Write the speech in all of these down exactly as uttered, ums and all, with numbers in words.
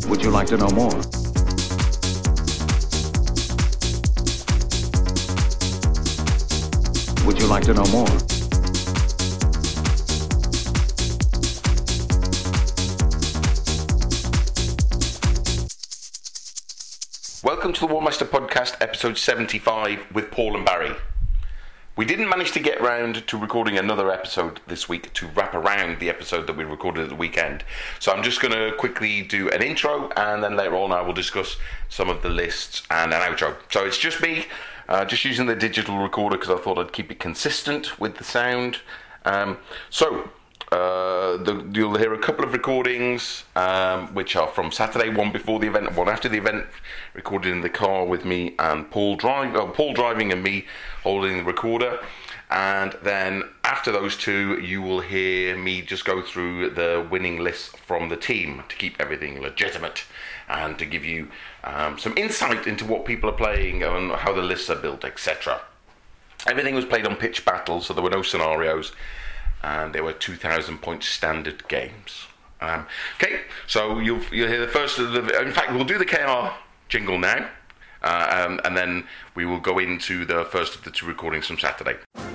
Would you like to know more? Would you like to know more? Welcome to the Warmaster Podcast, episode seventy-five, with Paul and Barry. We didn't manage to get round to recording another episode this week to wrap around the episode that we recorded at the weekend. So I'm just going to quickly do an intro, and then later on I will discuss some of the lists and an outro. So it's just me, uh, just using the digital recorder because I thought I'd keep it consistent with the sound. Um, so... Uh, the, you'll hear a couple of recordings um, which are from Saturday, one before the event and one after the event, recorded in the car with me and Paul, drive, uh, Paul driving and me holding the recorder. And then after those two, you will hear me just go through the winning lists from the team to keep everything legitimate and to give you um, some insight into what people are playing and how the lists are built, et cetera. Everything was played on pitch battle, so there were no scenarios. And there were two thousand point standard games. Um, okay, so you'll you'll hear the first of the. In fact, we'll do the K R jingle now, uh, um, and then we will go into the first of the two recordings from Saturday.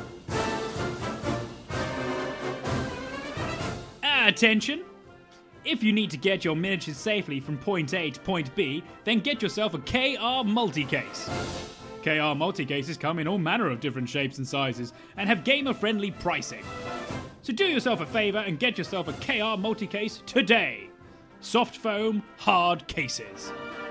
Attention! If you need to get your miniatures safely from point A to point B, then get yourself a K R multi-case. K R multi-cases come in all manner of different shapes and sizes and have gamer-friendly pricing. So do yourself a favour and get yourself a K R multi-case today. Soft foam, hard cases.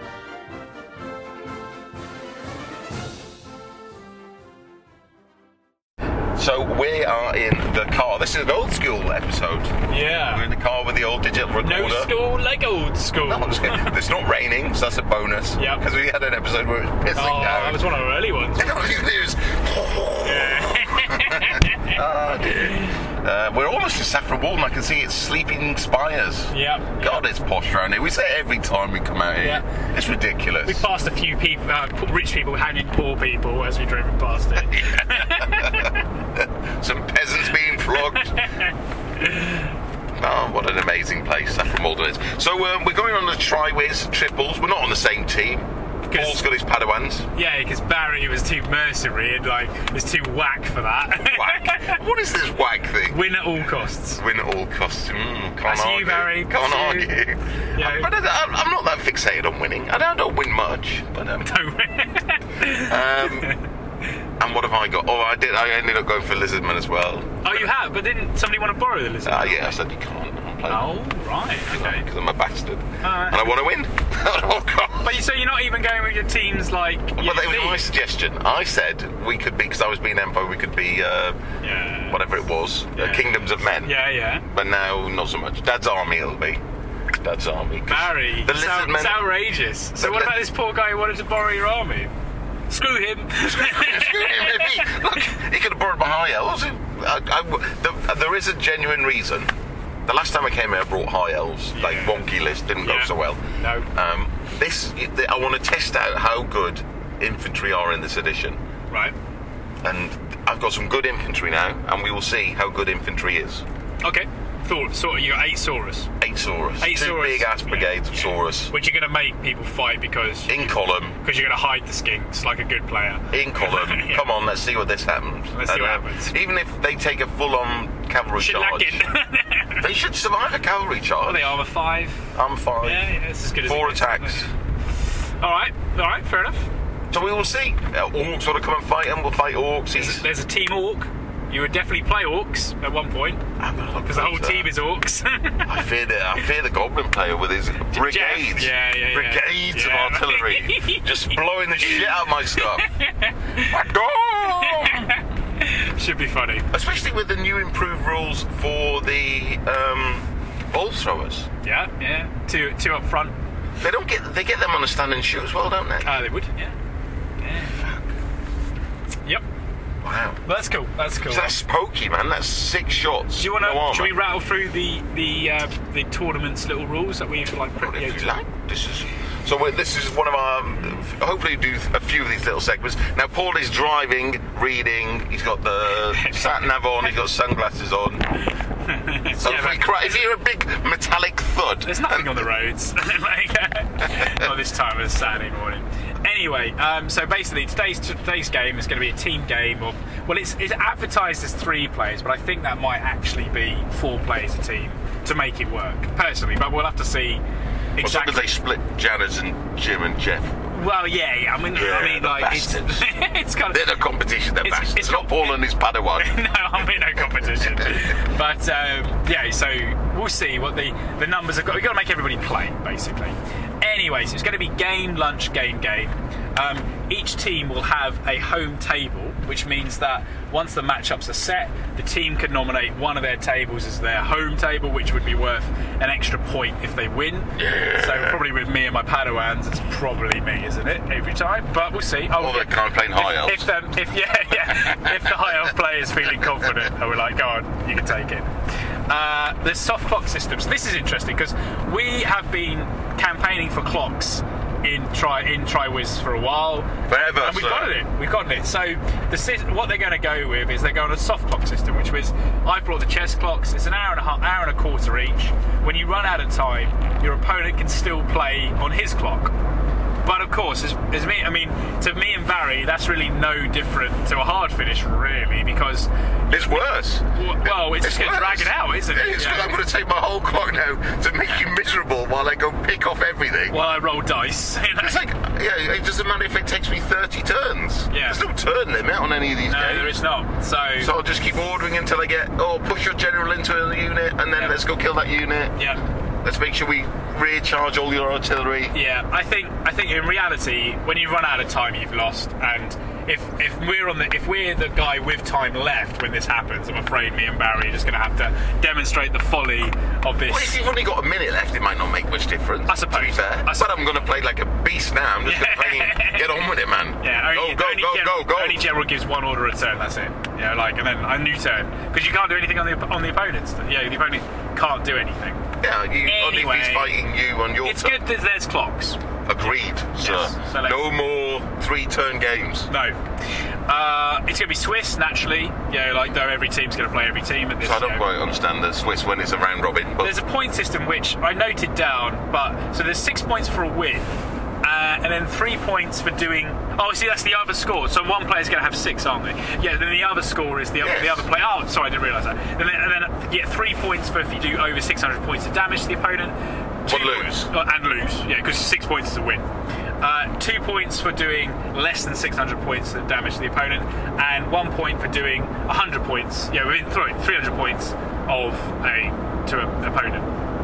So we are in the car. This is an old school episode. Yeah. We're in the car with the old digital recorder. No school like old school. No, it's not raining, so that's a bonus. Yeah. Because we had an episode where it was pissing Oh, down. that was one of our early ones. It was. Oh dear. Uh, we're almost in Saffron Walden. I can see its sleeping spires. Yeah. God, it's posh around here. We say it every time we come out here. Yeah. It's ridiculous. We passed a few people, uh, rich people hanging poor people as we drove past it. Some peasants being flogged. Oh, what an amazing place Saffron Walden is. So um, we're going on the Tri-Wiz triples. We're not on the same team. Paul's got his Padawans. Yeah, because Barry was too mercenary and like was too whack for that. Whack? What is this whack thing? Win at all costs. Win at all costs. Mm, can't That's argue. you, Barry. Can't That's argue. you. Yeah. But I, I'm not that fixated on winning. I don't, I don't win much. But um, um, and what have I got? Oh, I did. I ended up going for Lizardman as well. Oh, you have? But didn't somebody want to borrow the lizard? Ah, uh, yeah. I said you can't. Oh, right, okay. Because I'm a bastard. Uh, and I want to win. Oh, God. But you, so you're not even going with your teams like... Well, that was my suggestion. I said we could be, because I was being Empo, we could be, uh, yeah. whatever it was, yeah. uh, Kingdoms of Men. Yeah, yeah. But now, not so much. Dad's Army it'll be. Dad's Army. Barry, the it's, out, it's outrageous. So what about this poor guy who wanted to borrow your army? Screw him. Screw him. If he, look, he could have borrowed my high elves. I, I, the, there is a genuine reason. The last time I came here, I brought high elves. Yeah. Like wonky list didn't yeah. go so well. No. Um, this I want to test out how good infantry are in this edition. Right. And I've got some good infantry now, and we will see how good infantry is. Okay. Thought, so you got eight Saurus. Eight Saurus. Eight Two Saurus. big ass brigades yeah. of Saurus. Which you're going to make people fight because... In column. Because you're going to hide the skinks like a good player. In column. yeah. Come on, let's see what this happens. Let's see and, what uh, happens. Even if they take a full-on cavalry charge. They should survive a cavalry charge. Are they armour five? Armour five. Yeah, yeah, it's as good as Four it gets, attacks. Alright, alright, fair enough. So we will see. Uh, orcs want to come and fight, and we'll fight orcs. There's, there's a team orc. You would definitely play orcs at one point. I'm gonna look because the whole that. team is orcs. I fear the I fear the goblin player with his brigades, yeah, yeah, yeah. brigades yeah. of artillery, just blowing the shit out of my stuff. Should be funny, especially with the new improved rules for the um, ball throwers. Yeah, yeah. Two, two up front. They don't get they get them on a stand and shoot as well, don't they? Ah, uh, they would. Yeah. Yeah. Fuck. Yep. Wow. Well, that's cool. That's cool. So that's pokey, man. That's six shots. Do you want to? No should we rattle through the the uh, the tournament's little rules that we've like? Well, if you like, this is So we're, this is one of our. Hopefully, do a few of these little segments. Now, Paul is driving, reading. He's got the sat nav on. He's got sunglasses on. So Yeah, if, we but- cry, if you hear a big metallic thud, There's nothing on the roads. Like, not this time of Saturday morning. Anyway, um, so basically today's today's game is going to be a team game of. Well, it's it's advertised as three players, but I think that might actually be four players a team to make it work. Personally, but we'll have to see. As long as Exactly. they split Janice and Jim and Jeff. Well, yeah, yeah. I mean, Yeah, I mean, the like it's, bastards. it's kind of. They're the competition, they're It's- bastards. it's It's not not- Paul and his Padawan. No, I'm in no competition. But um, yeah, so we'll see what the, the numbers have got. We've got to make everybody play, basically. Anyways, it's going to be game, lunch, game, game. Um, each team will have a home table, which means that once the matchups are set, the team can nominate one of their tables as their home table, which would be worth an extra point if they win. Yeah. So probably with me and my Padawans, it's probably me, isn't it? Every time. But we'll see. I'll Or they get- can playing high elves. if, um, if yeah, yeah, if the high elf player is feeling confident, and we're like, go on, you can take it. Uh, the soft clock systems. This is interesting because we have been campaigning for clocks in try in TriWiz for a while. Forever, and we've sir. got it. We've gotten it. So the sys- what they're going to go with is they're going on a soft clock system, which was I've brought the chess clocks. It's an hour and a half, hour and a quarter each. When you run out of time, your opponent can still play on his clock. But of course, as, as me, I mean, to me and Barry, that's really no different to a hard finish, really, because It's worse. well, well it's, just going to worse. drag it out, isn't it? Yeah, it's 'cause Yeah. I'm going to take my whole clock now to make you miserable while I go pick off everything. While I roll dice. You know? It's like, yeah, it doesn't matter if it takes me thirty turns. Yeah. There's no turn limit on any of these No, games. there is not. So, So I'll just keep ordering until I get, oh, push your general into a unit, and then Yeah. let's go kill that unit. yeah. Let's make sure we recharge all your artillery. Yeah, I think I think in reality, when you run out of time, you've lost. And if if we're on the if we're the guy with time left when this happens, I'm afraid me and Barry are just going to have to demonstrate the folly of this. Well, if you've only got a minute left, it might not make much difference. I suppose. To be fair. I But I'm going to play like a beast now. I'm just going to play and get on with it, man. Yeah, only, go, go, only go, general, go, go. Only general gives one order a turn. That's it. Yeah, like and then a new turn because you can't do anything on the on the opponents. Yeah, the opponent can't do anything. Yeah, you, only Anyway, if he's fighting you on your It's turn. good that there's clocks. Agreed, sir. Yes, so let's- No more three-turn games. No. Uh, it's going to be Swiss, naturally. Yeah, like, though every team's going to play every team at this So I don't you know. quite understand the Swiss when it's a round robin. But There's a point system which I noted down, but so there's six points for a win, uh, and then three points for doing. Oh, see, that's the other score. So one player's going to have six, aren't they? Yeah. Then the other score is the other, Yes. the other player. Oh, sorry, I didn't realise that. And then, and then you get three points for if you do over six hundred points of damage to the opponent. Two But lose. points- uh, and lose, yeah, because six points is a win. Uh, two points for doing less than six hundred points of damage to the opponent, and one point for doing one hundred points. Yeah, within three hundred points of a to an opponent.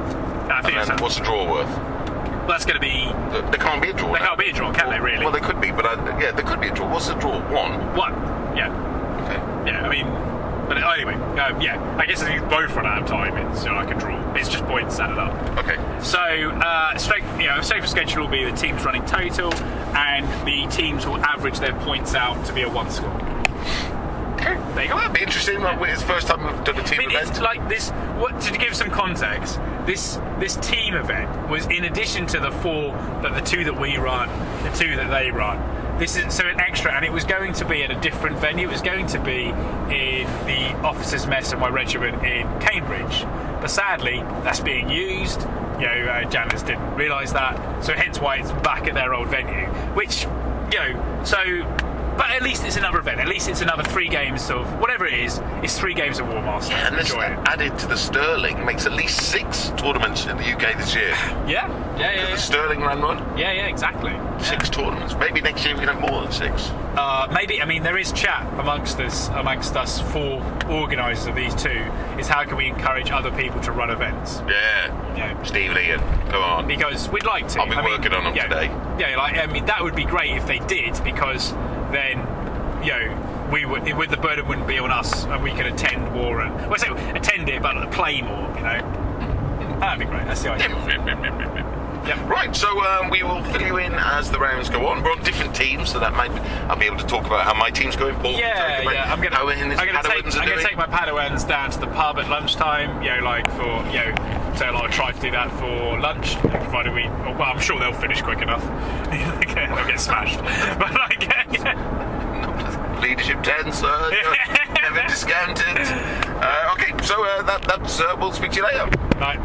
I think and it's, then what's the draw worth? well, that's going to be. There there can't be a draw. There now. can't be a draw, can they, really? Well, there could be, but I, yeah, there could be a draw. What's the draw? One. One. Yeah, Okay. yeah. I mean, but anyway, um, yeah. I guess if you both run out of time, it's you know, like a draw. It's just points added up. Okay. So, uh, straight, you know, a safer schedule will be the teams running total, and the teams will average their points out to be a one score. Okay. There you go. That'd be interesting. Like, it's the first time we've done a team I mean, event. it's like this. What to give some context? This this team event was in addition to the four, that the two that we run, the two that they run. This is so an extra, and it was going to be at a different venue. It was going to be in the officers' mess of my regiment in Cambridge, but sadly, that's being used. You know, uh, Janice didn't realise that, so hence why it's back at their old venue. Which, you know, so. But at least it's another event. At least it's another three games of whatever it is. It's three games of War Master. Yeah, and this Enjoy it. added to the Sterling makes at least six tournaments in the U K this year. Yeah, yeah, yeah, The yeah. Sterling ran one, Yeah, yeah, exactly. six tournaments. Maybe next year we can have more than six. Uh, maybe, I mean, there is chat amongst us, amongst us four organisers of these two, is how can we encourage other people to run events? Yeah. Yeah. Steve and Ian, come on. Because we'd like to. I'll be I mean, working on them yeah, today. Yeah, like, I mean, that would be great if they did, because then, you know, we would, with the burden wouldn't be on us, and we could attend more and, well, I say attend it, but play more, you know. That'd be great, that's the idea. Yep. Right, so um, we will fill you in as the rounds go on. We're on different teams, so that might I'll be able to talk about how my team's going. Paul, can Yeah, talk about yeah. I'm gonna, how I'm his gonna Padawans take, are I'm gonna doing. take my Padawans down to the pub at lunchtime. You know, like for you know, so I'll try to do that for lunch, provided we. Well, I'm sure they'll finish quick enough. They'll get smashed, but like, yeah. Leadership ten, sir. Never discounted. Uh, okay, so uh, that, that's. Uh, we'll speak to you later. Right.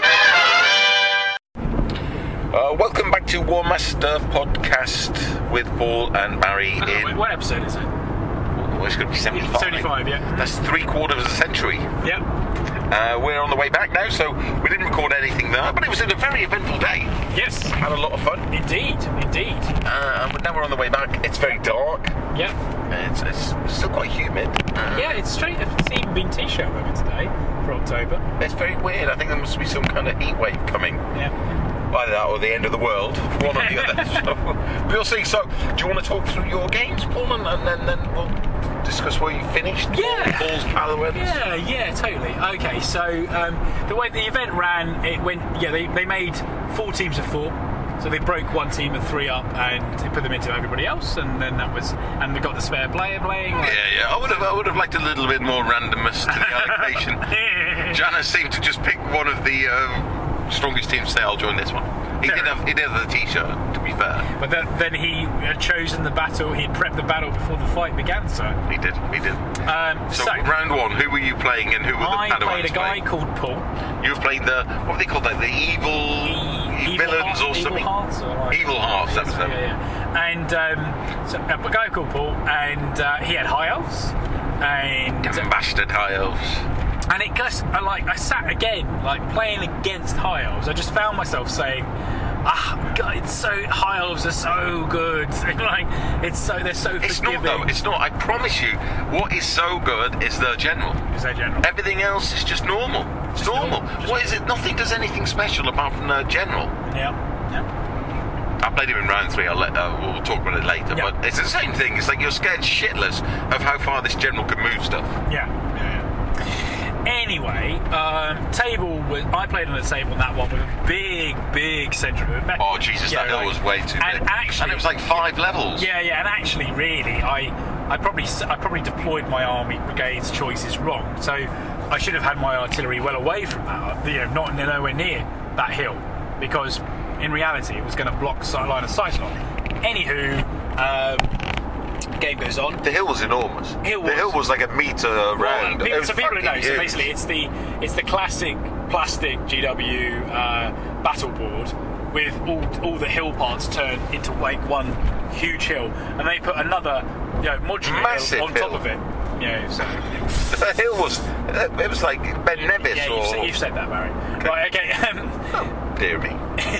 Uh, welcome back to War Master Podcast with Paul and Barry. Uh, in what episode is it? oh, it's going to be seventy-five. seventy-five, yeah. That's three quarters of a century. Yep. Uh, we're on the way back now, so we didn't record anything there, but it was a very eventful day. Yes. Had a lot of fun. Indeed. Indeed. Uh, but now we're on the way back. It's very dark. Yep. It's, it's still quite humid. Uh, Yeah, it's strange. It's even been t-shirt weather today for October. It's very weird. I think there must be some kind of heat wave coming. Yeah. Either that or the end of the world. One or the other. So, we'll see. So, do you want to talk through your games, Paul, and, and then, then we'll discuss where you finished? Yeah. Paul's Padawans. Yeah, yeah, totally. Okay, so um, the way the event ran, it went. Yeah, they, they made four teams of four. So they broke one team of three up and they put them into everybody else, and then that was, and they got the spare player playing. Like, Yeah, yeah. I would have, I would have liked a little bit more randomness to the allocation. Jana seemed to just pick one of the uh, strongest teams. Say, I'll join this one. He Fair did have, he did have the T-shirt. To be fair, But then, then he had chosen the battle. He had prepped the battle before the fight began. So, he did. He did. um, So, so round one, who were you playing, and who were the I Padawans played a guy playing? called Paul. You've played the what were they called? Like the evil, E- villains Heart- or something. Evil Hearts, or like, Evil Hearts, that was yeah, them. yeah. And um, so a guy called Paul, and uh, he had high elves, and Damn bastard high elves. and it just I like I sat again like playing against high elves. I just found myself saying, ah, God, it's so high elves are so good. like it's so they're so It's forgiving. not though. It's not. I promise you. What is so good is the general. Is that general? Everything else is just normal. It's Just normal. normal, just What is it? Nothing does anything special apart from the general. Yeah. Yeah. I played him in round three. I'll let. Uh, we'll talk about it later. Yeah. But it's the same thing. It's like you're scared shitless of how far this general can move stuff. Yeah. yeah, yeah. Anyway, um, table was I played on the table on that one with a big, big centre of it. Oh Jesus, Yeah, that hill like- was way too and big. actually- and it was like five levels. Yeah, yeah, and actually, really, I, I probably, I probably deployed my army brigades choices wrong. So I should have had my artillery well away from that, you know, not nowhere near that hill, because in reality, it was going to block sight line of sight on. Anywho, um, game goes on. The hill was enormous. Hill the was- hill was like a metre round. People, It was so people who know, fucking so huge. basically, it's the it's the classic plastic G W uh, battle board with all all the hill parts turned into like one huge hill, and they put another, you know, modular Massive hill on top hill. of it. Yeah, so The hill was. It was like Ben Nevis yeah, or. you've, said, you've said that, Barry. Right, okay. Um, Oh, dear me.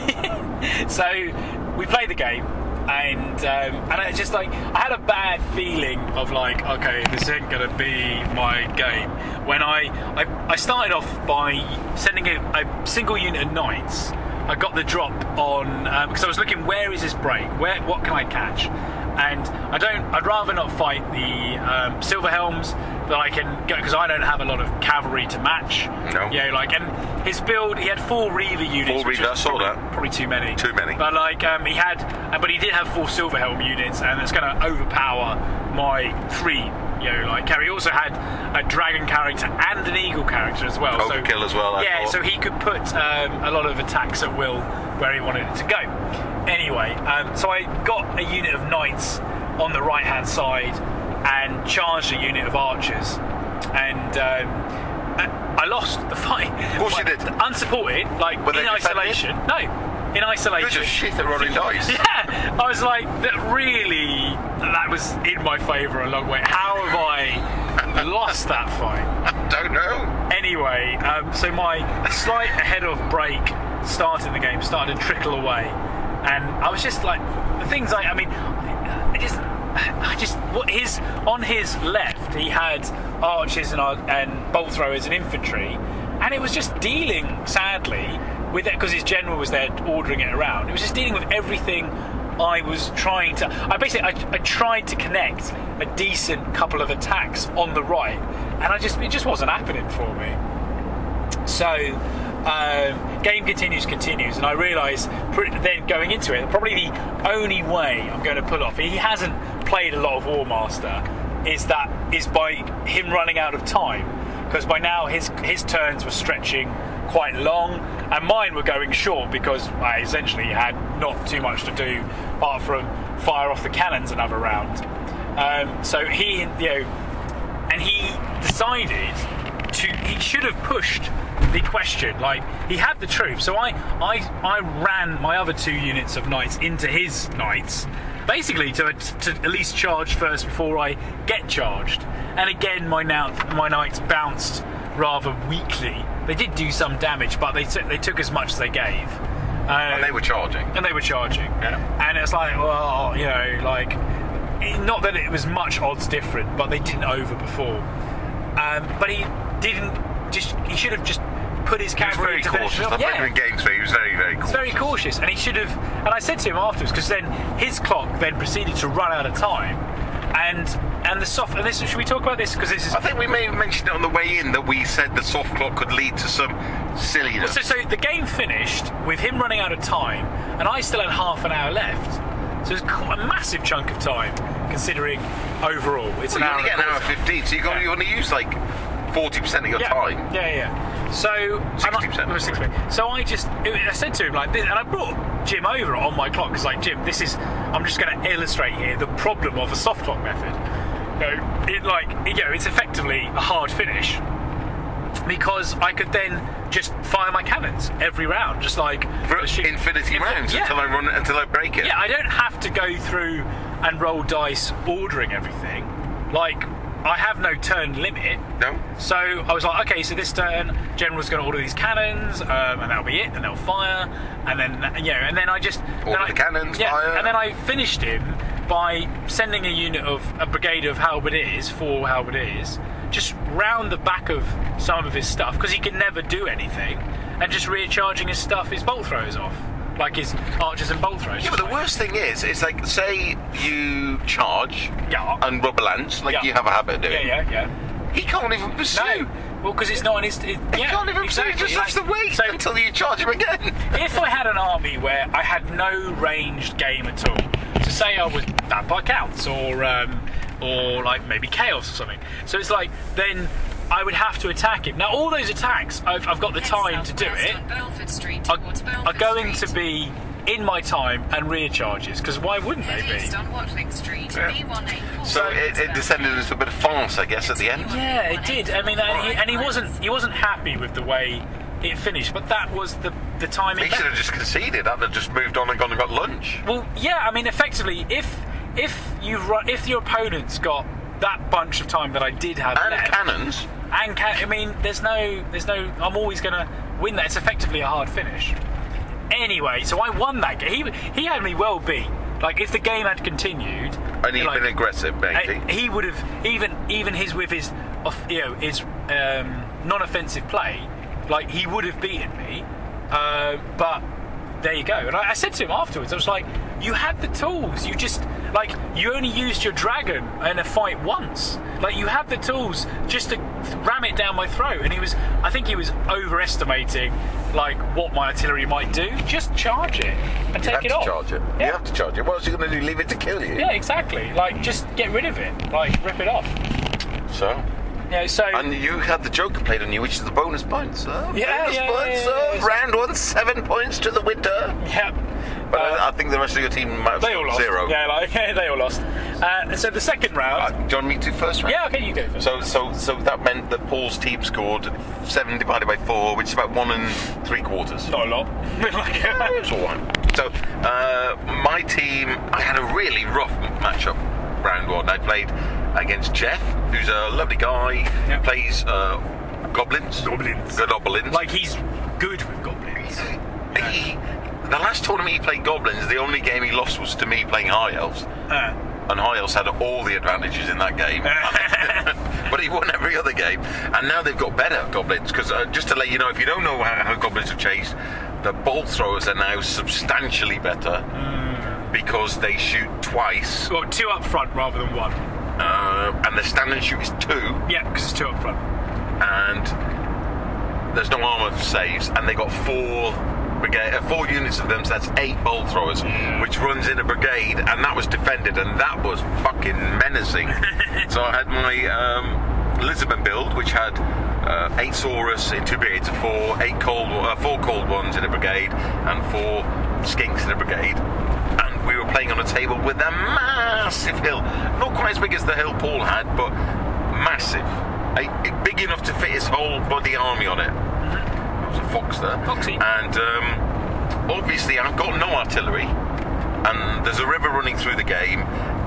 so we played the game, and um, and I just like I had a bad feeling of like, okay, this ain't gonna be my game. When I I, I started off by sending a, a single unit of knights. I got the drop on um, because I was looking, where is this break? Where what can I catch? And I don't. I'd rather not fight the um, silver helms that I can go, because I don't have a lot of cavalry to match. No. Yeah, like, and his build, he had four Reaver units. Four which Reaver, was I saw probably, that. Probably too many. Too many. But like, um, he had, uh, but he did have four silver helm units, and it's going to overpower my three. You know, like, carry. He also had a dragon character and an eagle character as well. Overkill so, as well, I Yeah, thought. so he could put um, a lot of attacks at will where he wanted it to go. Anyway, um, so I got a unit of knights on the right hand side and charged a unit of archers, and um, I lost the fight. Of course you did. Unsupported, like Were they in isolation. No, in isolation. You're just shit at rolling dice. Yeah, I was like, that really, that was in my favour a long way. How have I lost that fight? I don't know. Anyway, um, so my slight ahead of break started the game, started to trickle away, and I was just like, the things I, I mean, I just, I just, what his on his left, he had archers and ar- and bolt throwers and infantry, and it was just dealing sadly with it because his general was there ordering it around. It was just dealing with everything I was trying to. I basically, I, I tried to connect a decent couple of attacks on the right, and I just, it just wasn't happening for me. So Um, game continues, continues, and I realise then going into it, probably the only way I'm going to pull off. He hasn't played a lot of War Master. Is that is by him running out of time, because by now his his turns were stretching quite long, and mine were going short because I essentially had not too much to do apart from fire off the cannons another round. Um, so he, you know, and he decided to. He should have pushed the question. Like, he had the troops, so I I I ran my other two units of knights into his knights. Basically, to, to at least charge first before I get charged. And again, my, now, my knights bounced rather weakly. They did do some damage, but they, t- they took as much as they gave. Um, and they were charging. And they were charging. Yeah. And it's like, well, you know, like, not that it was much odds different, but they didn't overperform. Um, but he didn't just, he should have just put his cavalry into cautious. finish. I've Yeah. played in games where he was very, very cautious. Very cautious, and he should have. And I said to him afterwards, because then his clock then proceeded to run out of time, and and the soft. And this, should we talk about this? Because this is. I think we may have mentioned it on the way in that we said the soft clock could lead to some silliness. So, so the game finished with him running out of time, and I still had half an hour left. So it's quite a massive chunk of time, considering overall it's well, an you hour. only get and an a hour quarter. fifteen, so you got Yeah. you want to use like forty percent of your yeah. time. Yeah, yeah. So sixty percent. And I, sixty percent. So I just, I said to him like this, and I brought Jim over on my clock because, like, Jim, this is, I'm just going to illustrate here the problem of a soft clock method. You know, it like, you know, it's effectively a hard finish because I could then just fire my cannons every round, just like For the ship- infinity Infin- rounds yeah. until I run until I break it. Yeah, I don't have to go through and roll dice ordering everything. Like, I have no turn limit. No. So I was like, okay, so this turn, General's going to order these cannons, um, and that'll be it, and they'll fire, and then, you know, and then I just... Order then I, the cannons, yeah, fire. And then I finished him by sending a unit of, a brigade of halberdiers, four halberdiers, just round the back of some of his stuff, because he can never do anything, and just recharging his stuff, his bolt throwers off. Like his archers and bolt throwers. Yeah, but the worst thing is, it's like, say you charge Yeah. and rubber lance, like Yeah. you have a habit of doing. Yeah, yeah, yeah. He can't even pursue. No, well, because it's not on his... It, He yeah, can't even exactly. pursue. He just Like, has to wait so until you charge him again. if I had an army where I had no ranged game at all, so say I was Vampire Counts or um, or like maybe Chaos or something, so it's like then I would have to attack him. Now all those attacks, I've, I've got the time to do it, are, are going to be in my time and rear charges, because why wouldn't they be? So it, it descended into a bit of farce, I guess, at the end. Yeah, it did. I mean, and he, and he wasn't he wasn't happy with the way it finished, but that was the the timing. He should have just conceded. I'd have just moved on and gone and got lunch. Well, yeah, I mean, effectively, if if you run, if your opponent's got that bunch of time that I did have And left, cannons. and ca- I mean, there's no, there's no, I'm always going to win that. It's effectively a hard finish. Anyway, so I won that game. He he had me well beat. Like, if the game had continued, And he'd like, been aggressive, maybe. I- he would have even even his with his off- you know his um, non-offensive play, like he would have beaten me. Uh, but there you go. And I, I said to him afterwards, I was like, you had the tools. You just like you only used your dragon in a fight once. Like, you had the tools just to ram it down my throat. And he was, I think he was overestimating like what my artillery might do. Just charge it and You take have it to off. charge it. Yeah. You have to charge it. What else are you going to do? Leave it to kill you? Yeah, exactly. Like, just get rid of it. Like, rip it off. So? Yeah, so... And you had the Joker played on you, which is the bonus points. So Yeah, bonus yeah, points. yeah, So yeah. round one, seven points to the winner. Yeah. But Uh, I, I think the rest of your team might have they all lost. zero. Yeah, like, they all lost. Uh, so the second round... Uh, do you want me to first round? yeah, okay, you go first. So, so, so that meant that Paul's team scored seven divided by four, which is about one and three quarters. Not a lot. Like, It's all right. So, uh, my team, I had a really rough matchup round one. I played against Jeff, who's a lovely guy, Yeah. who plays uh, goblins. Goblins. Good goblins. like, he's good with goblins. he, the last tournament he played goblins, the only game he lost was to me playing high elves. Uh, And High Elves had all the advantages in that game. But he won every other game. And now they've got better goblins. Because uh, just to let you know, if you don't know how, how goblins have changed, the bolt throwers are now substantially better. Mm. Because they shoot twice. well, two up front rather than one. Uh, and the stand and shoot is two. Yeah, because it's two up front. And there's no armour saves, and they got four brigade, uh, four units of them, so that's eight bolt throwers, Yeah. which runs in a brigade, and that was defended, and that was fucking menacing. So I had my um, Lisbon build, which had uh, eight Saurus in two brigades of four, eight cold, uh, four cold ones in a brigade, and four skinks in a brigade. And we were playing on a table with a massive hill, not quite as big as the hill Paul had, but massive, a, big enough to fit his whole bloody army on it. It was a fox there. Foxy. And um, obviously I've got no artillery, and there's a river running through the game,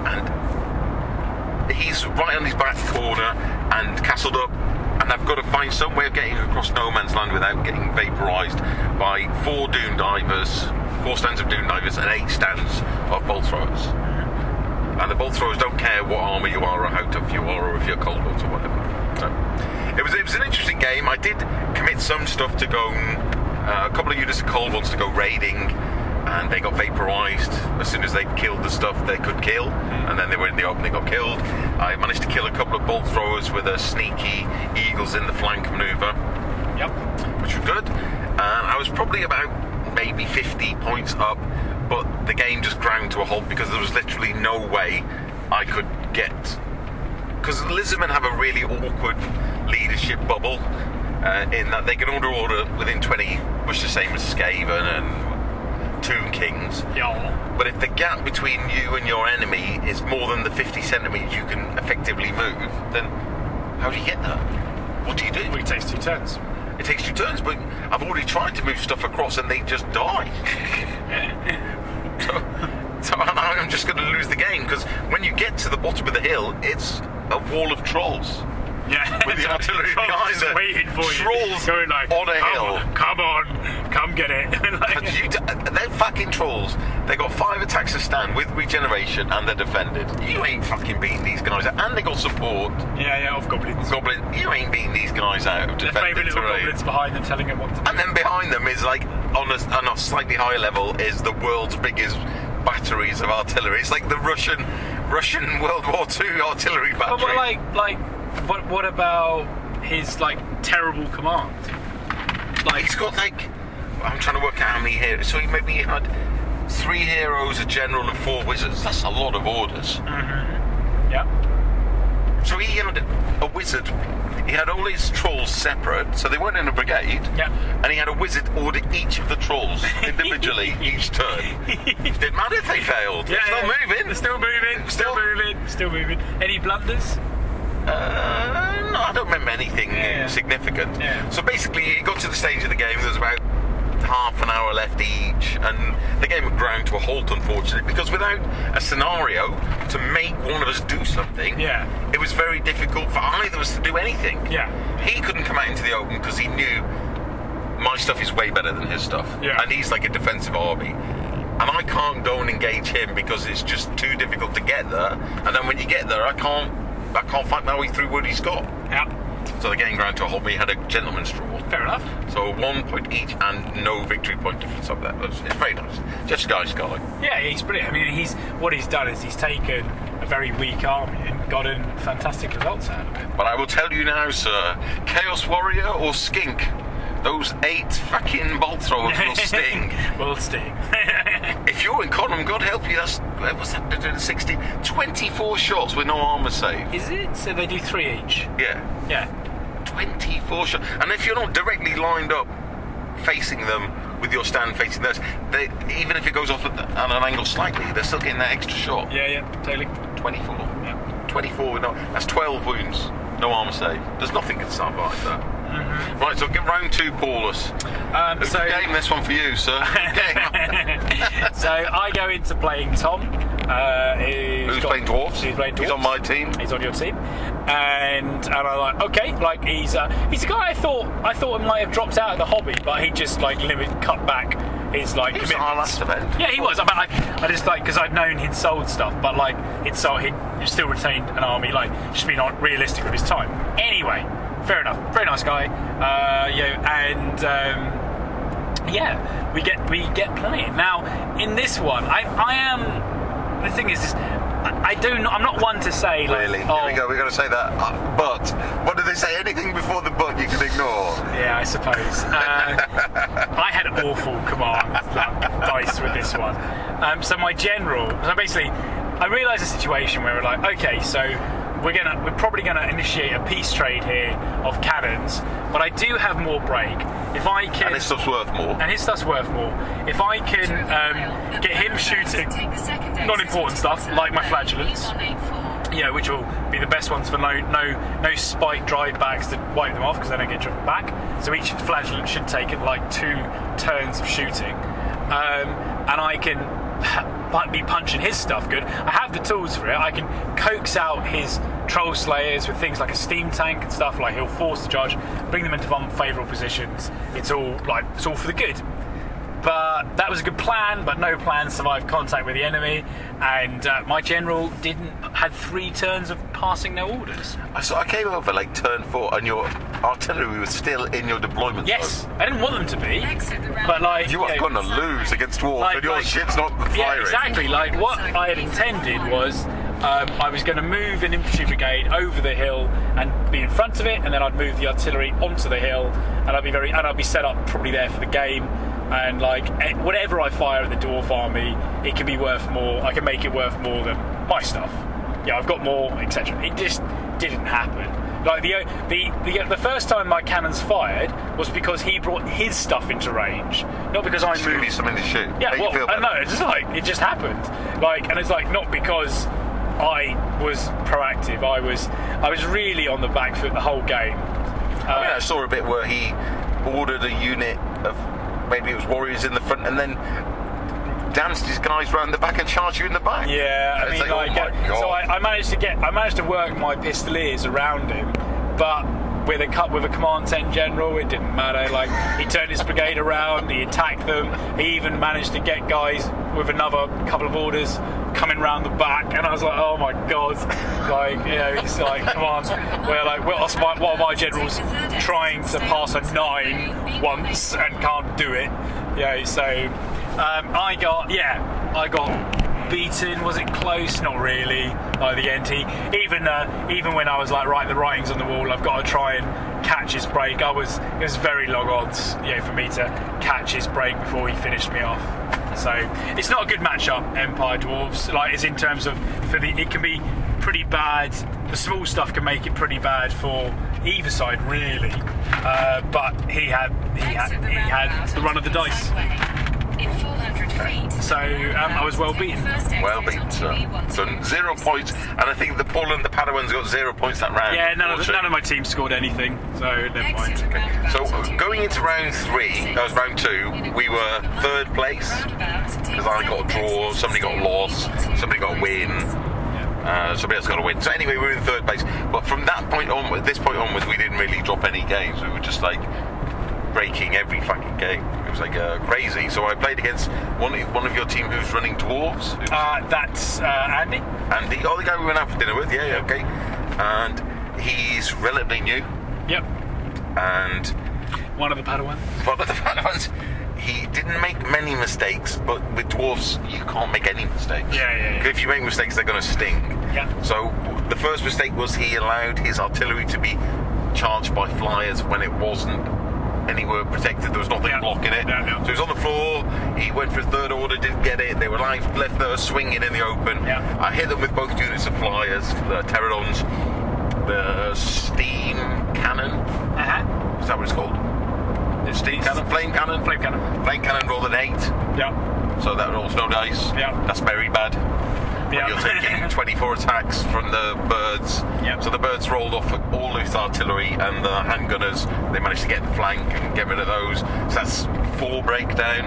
and he's right on his back corner and castled up, and I've got to find some way of getting across no man's land without getting vaporised by four Doom Divers, four stands of Doom Divers, and eight stands of bolt throwers. And the bolt throwers don't care what armour you are or how tough you are or if you're cold ones or whatever. So it was it was an interesting game. I did commit some stuff to go, uh, a couple of units of cold ones to go raiding, and they got vaporised. As soon as they killed the stuff they could kill, and then they were in the open, they got killed. I managed to kill a couple of bolt throwers with a sneaky Eagles in the flank manoeuvre, Yep. which was good. And I was probably about maybe fifty points up, but the game just ground to a halt because there was literally no way I could get... Because Lisbon have a really awkward leadership bubble, uh, in that they can order order within twenty, much the same as Skaven and Tomb Kings. Yeah. But if the gap between you and your enemy is more than the fifty centimetres you can effectively move, then how do you get there? What do you do? Well, it takes two turns. It takes two turns, but I've already tried to move stuff across and they just die. so, so I'm just going to lose the game, because when you get to the bottom of the hill, it's a wall of trolls. Yeah. With the artillery Trolls behind just it. waiting for you. Trolls Going like, on a come hill. On, come on, come get it. Like, But you d- they're fucking trolls. They got five attacks to stand with regeneration, and they're defended. You ain't fucking beating these guys out. And they got support. yeah, yeah, of goblins. Goblin, you ain't beating these guys out of Their defended favourite little terrain. goblins behind them telling them what to do. And then behind them is like, on a, on a slightly higher level, is the world's biggest batteries of artillery. It's like the Russian Russian World War Two artillery battery. But what, like, like, what, what about his like terrible command? Like, He's got like, I'm trying to work out how many heroes. So he maybe he had three heroes, a general, and four wizards. That's a lot of orders. yeah, So he had a wizard. He had all his trolls separate, so they weren't in a brigade. Yeah. And he had a wizard order each of the trolls individually each turn. It didn't matter if they failed. They're still moving. They're still moving. Still Still- moving. Still moving. Any blunders? Uh, no, I don't remember anything Yeah. significant. Yeah. So basically, it got to the stage of the game. There was about half an hour left each, and the game had ground to a halt, unfortunately, because without a scenario to make one of us do something, Yeah. it was very difficult for either of us to do anything. Yeah. He couldn't come out into the open because he knew my stuff is way better than his stuff, Yeah. and he's like a defensive army. And I can't go and engage him because it's just too difficult to get there. And then when you get there, I can't, I can't fight my way through what he's got. Yeah. So the game ground to a halt. We had a gentleman's draw. Fair enough. So one point each and no victory point difference up there. It's, it's very nice. Just Sky Sky. Yeah, he's brilliant. I mean, he's what he's done is he's taken a very weak army and gotten fantastic results out of it. But I will tell you now, sir, Chaos Warrior or Skink, those eight fucking bolt throwers will sting. Will sting. If you're in Cottenham, God help you, that's, what's that, sixteen, twenty-four shots with no armour save. Is it? So they do three each. Yeah, Yeah. twenty-four shots. And if you're not directly lined up facing them with your stand facing theirs, they, even if it goes off at, the, at an angle slightly, they're still getting that extra shot. Yeah, yeah. Totally. twenty-four. Yeah. twenty-four with no, that's twelve wounds, no armour save. There's nothing can survive that. Mm-hmm. Right, so get round two, Paulus. Um, Good so, game, this one for you, sir. Good game. so I go into playing Tom. Uh, who's Who's got- playing dwarves? Who's playing dwarves? He's on my team. He's on your team, and and I like okay, like he's uh, he's a guy I thought I thought might have dropped out of the hobby, but he just like limit cut back his like He was at our commitments. last event. Yeah, he was. I mean, like I just like because I'd known he'd sold stuff, but like he'd sold, he still retained an army, like just being not realistic with his time. Anyway, fair enough. Very nice guy. Uh, yeah, and. Um, Yeah, we get we get playing now. In this one, I I am. The thing is, is I, I do. Not, I'm not one to say like. Really? Oh, Here we go, we're going to say that. Uh, but, what did they say? Anything before the but you can ignore. Yeah, I suppose. Uh, I had awful command like, dice with this one. Um, so my general, so basically, I realised a situation where we're like, okay, so we're gonna, we're probably gonna initiate a peace trade here of cannons, but I do have more break. If I can, And his stuff's worth more. and his stuff's worth more. If I can um, get him shooting non-important stuff like my flagellants. Yeah, which will be the best ones for no no no spike drive backs to wipe them off because they don't get driven back. So each flagellant should take like two turns of shooting, um, and I can like be punching his stuff good. I have the tools for it. I can coax out his troll slayers with things like a steam tank and stuff. Like he'll force the charge, bring them into unfavourable positions. It's all like it's all for the good. But that was a good plan, but no plan survived contact with the enemy, and uh, my general didn't had three turns of passing no orders. So I came over like turn four, and your artillery was still in your deployment Yes, zone. I didn't want them to be, but like You are know, going to lose against dwarf, like- and your like- ship's not firing. Yeah, exactly. Like what I had intended was um, I was going to move an infantry brigade over the hill and be in front of it, and then I'd move the artillery onto the hill, and I'd be very and I'd be set up probably there for the game. And like eh, whatever I fire at the dwarf army, it can be worth more. I can make it worth more than my stuff. Yeah, I've got more, et cetera. It just didn't happen. Like the the the, the first time my cannons fired was because he brought his stuff into range, not because I Just give you moved. something to shoot. Yeah, Make you well, feel I better. know. It's just like it just happened. Like, and it's like not because I was proactive. I was I was really on the back foot the whole game. Uh, I mean, I saw a bit where he ordered a unit of maybe it was warriors in the front, and then danced his guys round the back and charged you in the back. Yeah, I And it's mean, like, like, oh my uh, God. so I, I managed to get, I managed to work my pistoliers around him, but with a cut with a command ten general, it didn't matter. Like he turned his brigade around, he attacked them. He even managed to get guys with another couple of orders coming round the back, and I was like, oh my God, like you know, it's like, come on, we're like, well, that's my, one of my generals trying to pass a nine once and can't do it. Yeah, so um, I got, yeah, I got beaten. Was it close? Not really. By the end, he even uh, even when I was like, right, the writing's on the wall, I've got to try and catch his break. I was it was very long odds, you know, for me to catch his break before he finished me off. So it's not a good matchup, Empire Dwarves. Like, it's in terms of for the it can be pretty bad. The small stuff can make it pretty bad for either side, really. Uh, but he had he had he had the run of the dice. So um, I was well beaten. Well beaten, sir. So zero points, and I think the Paul and the Padawans got zero points that round. Yeah, none of, the, unfortunately. none of my team scored anything, so never mind. So uh, going into round three, that was round two, we were third place because I got a draw, somebody got a loss, somebody got a win, uh, somebody else got a win. So anyway, we were in third place. But from that point on, this point onwards, we didn't really drop any games. We were just like breaking every fucking game. It was like uh, crazy. So I played against one one of your team who's running dwarves. Who's Uh, that's uh, Andy. Andy, oh, the guy we went out for dinner with. Yeah, yeah, okay. And he's relatively new, Yep. and One of the Padawans. one of the Padawans, he didn't make many mistakes, but with dwarves, you can't make any mistakes. Yeah, yeah, yeah. If you make mistakes, they're going to sting. Yeah. So the first mistake was he allowed his artillery to be charged by flyers when it wasn't anywhere protected. There was nothing Yeah. blocking it. Yeah, yeah. So he was on the floor. He went for his third order, didn't get it. They were left, left there swinging in the open. Yeah. I hit them with both units of flyers, the pterodons, the steam cannon. Uh huh. Is that what it's called? The steam cannon, flame cannon, Flame cannon. flame cannon rolled an eight. Yeah. So that rolls no dice. Yeah. That's very bad. Yeah. You're taking twenty-four attacks from the birds. Yep. So the birds rolled off all his artillery, and the handgunners, they managed to get the flank and get rid of those. So that's four breakdown.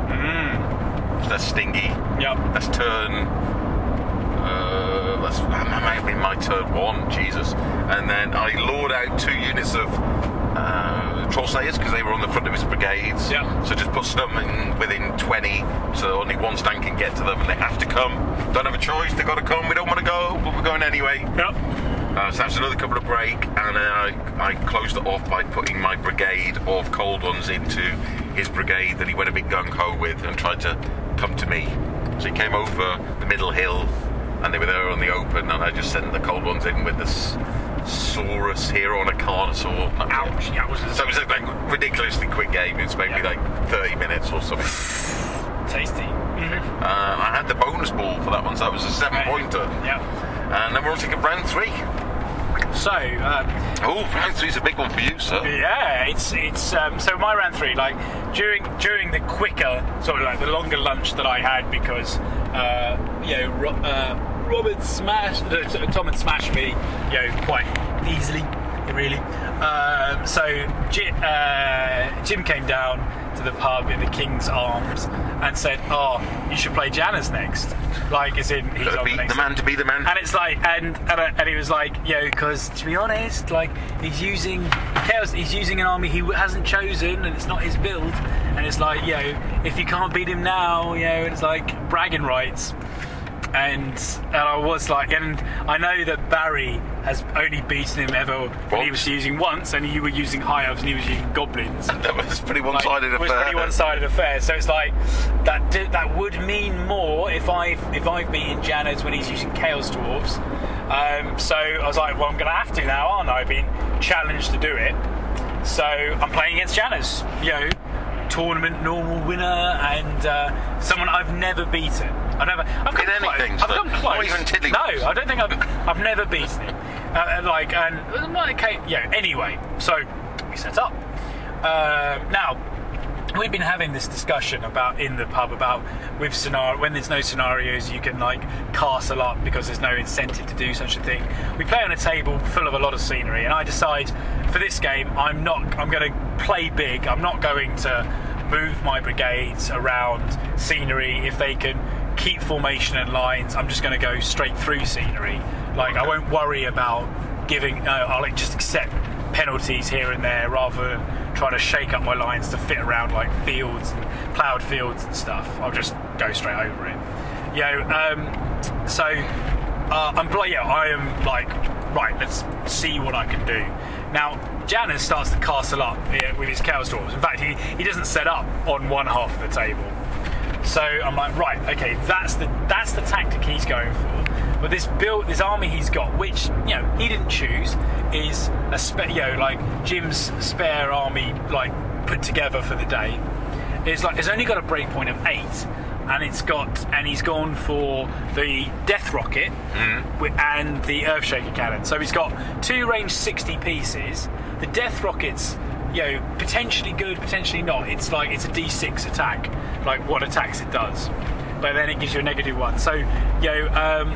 Mm. So that's stingy. Yep. That's turn. Uh, that's, that might have been my turn one, Jesus. And then I lured out two units of uh, troll slayers because they were on the front of his brigades. Yeah. So just put them in within twenty, so only one stand can get to them, and they have to come. Don't have a choice. They got to come. We don't want to go, but we're going anyway. Yep. Uh, so that's another couple of break, and then I, I closed it off by putting my brigade of cold ones into his brigade that he went a bit gung-ho with and tried to come to me. So he came over the middle hill, and they were there on the open, and I just sent the cold ones in with this Saurus here on a Carnosaur. Ouch. Yeah, it was So it was like ridiculously quick game. It's maybe Yeah. like thirty minutes or something. Tasty. Uh, I had the bonus ball for that one, so that was a seven-pointer. Yeah. And then we're on to round three. So, um, Oh, round three's a big one for you, sir. yeah, it's it's um, so my round three, like during during the quicker sort of like the longer lunch that I had because uh, you know Ro- uh, Robert smashed uh, Tom had smashed me you know quite easily, really. Um, so Jim, uh, Jim came down to the pub in the King's Arms and said, "Oh, you should play Janus next." Like, as in he's Gotta on the beat next the man to be the man. And it's like, and and, uh, and he was like, yo, because to be honest, like he's using chaos, he's using an army he hasn't chosen, and it's not his build. And it's like, yo, if you can't beat him now, you know, it's like bragging rights. And and I was like, and I know that Barry has only beaten him ever when he was using once, and you were using high elves and he was using goblins. That was a pretty Like, one-sided it was affair. pretty one-sided affair. So it's like that. Did, that would mean more if I if I've beaten Janus when he's using Chaos Dwarves. Um, so I was like, well, I'm going to have to now, aren't I? I've been challenged to do it. So I'm playing against Janus. You know, tournament normal winner and uh, someone I've never beaten. I've never. I've come In close. anything, I've sir? come close. Not even tiddlywinks? No, I don't think I've. I've never beaten him. Uh, like and okay, yeah. Anyway, so we set up. Uh, now we've been having this discussion about in the pub about with scenario when there's no scenarios you can like castle up because there's no incentive to do such a thing. We play on a table full of a lot of scenery, and I decide for this game I'm not. I'm going to play big. I'm not going to move my brigades around scenery if they can keep formation and lines. I'm just going to go straight through scenery. Like I won't worry about giving. Uh, I'll like, just accept penalties here and there rather than trying to shake up my lines to fit around like fields and ploughed fields and stuff. I'll just go straight over it. You know, um, so uh, I'm yeah, I am like right. Let's see what I can do. Now Janus starts to castle up uh, with his Chaos Dwarves. In fact, he he doesn't set up on one half of the table. So I'm like, right, okay, that's the that's the tactic he's going for. But this build, this army he's got, which you know he didn't choose, is a spe- you know like Jim's spare army, like put together for the day. It's like it's only got a breakpoint of eight, and it's got and he's gone for the Death Rocket mm. and the Earthshaker cannon. So he's got two range sixty pieces. The Death Rocket's you know potentially good, potentially not. It's like it's a D six attack, like what attacks it does, but then it gives you a negative one. So you know. Um,